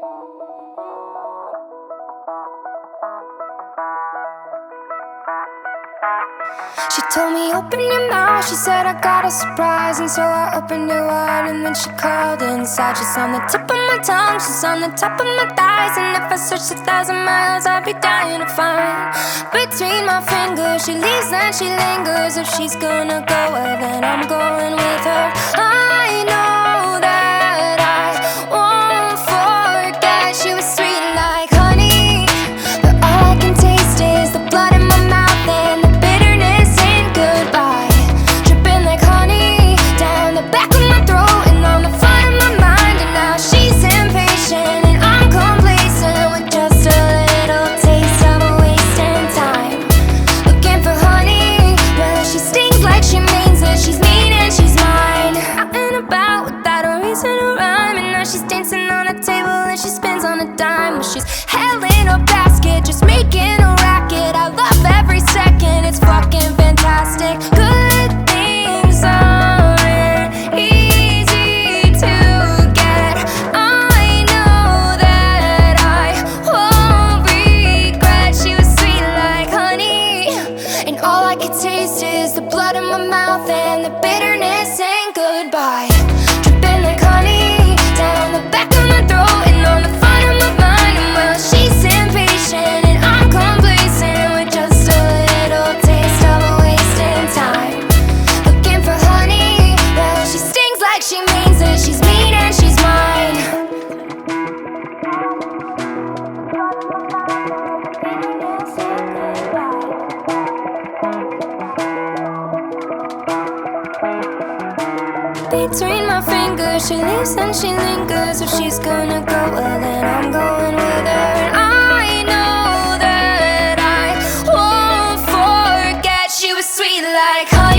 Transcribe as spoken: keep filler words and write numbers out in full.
She told me, open your mouth, she said I got a surprise. And so I opened it wide and then she crawled inside. She's on the tip of my tongue, she's on the top of my thighs. And if I searched a thousand miles, I'd be dying to find between my fingers. She leaves and she lingers. If she's gonna go, well then I'm going with her. I know that I won't forget. She was sweet like honey, but all I can taste is the blood in my mouth and the bitterness in goodbye. Dripping like honey down the back of my throat and on the front of my mind. And now she's impatient and I'm complacent with just a little taste of wasting time. Looking for honey, but she stings like she means it. She's mean and she's mine. Out and about without a reason to rhyme. And now she's dancing on a table and she spins on a dime. Well, she's held in a basket, just making a racket. I love every second, it's fucking fantastic. Good things aren't easy to get. I know that I won't regret. She was sweet like honey, and all I could taste is the blood in my mouth and the bitterness saying goodbye. Dripping like honey down the back of my throat and on the front of my mind. And well, she's impatient and I'm complacent with just a little taste of wasting time. Looking for honey, well she stings like she means it. She's mean and she's mine. Between my fingers, she leaves and she lingers. If she's gonna go, well then I'm going with her. And I know that I won't forget. She was sweet like honey.